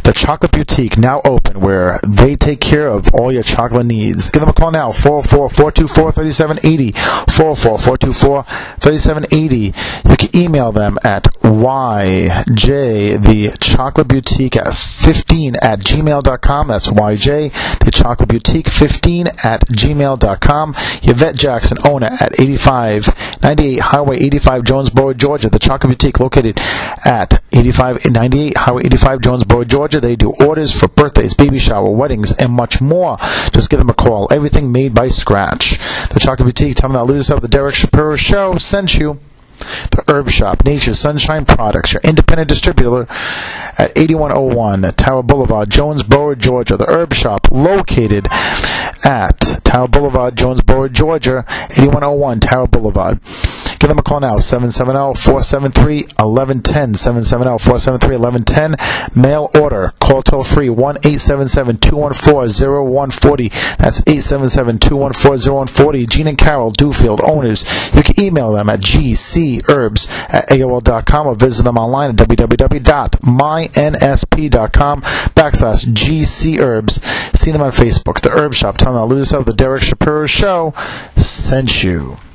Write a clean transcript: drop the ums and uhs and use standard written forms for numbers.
The Chocolate Boutique, now open, where they take care of all your chocolate needs. Give them a call now, 404-424-3780, 404-424-3780. You can email them at yjthechocolateBoutique15@gmail.com. That's yjthechocolateBoutique15@gmail.com. Yvette Jackson, owner at 8598 Highway 85, Jonesboro, Georgia. The Chocolate Boutique, located at 8598 Highway 85, Jonesboro, Georgia. They do orders for birthdays, baby shower, weddings, and much more. Just give them a call. Everything made by scratch. The Chocolate Boutique, tell them that Lose Up the Derek Shapiro Show sent you. The Herb Shop, Nature's Sunshine Products, your independent distributor at 8101 Tower Boulevard, Jonesboro, Georgia. The Herb Shop, located at Tower Boulevard, Jonesboro, Georgia, 8101 Tower Boulevard. Give them a call now, 770-473-1110, 770-473-1110. Mail order, call toll free, 1-877-214-0140. That's 877-214-0140. Gene and Carol Dewfield, owners. You can email them at gcherbs@aol.com or visit them online at www.mynsp.com/gcherbs. See them on Facebook. The Herb Shop, tell them that Lose Up the Derek Shapiro Show sent you.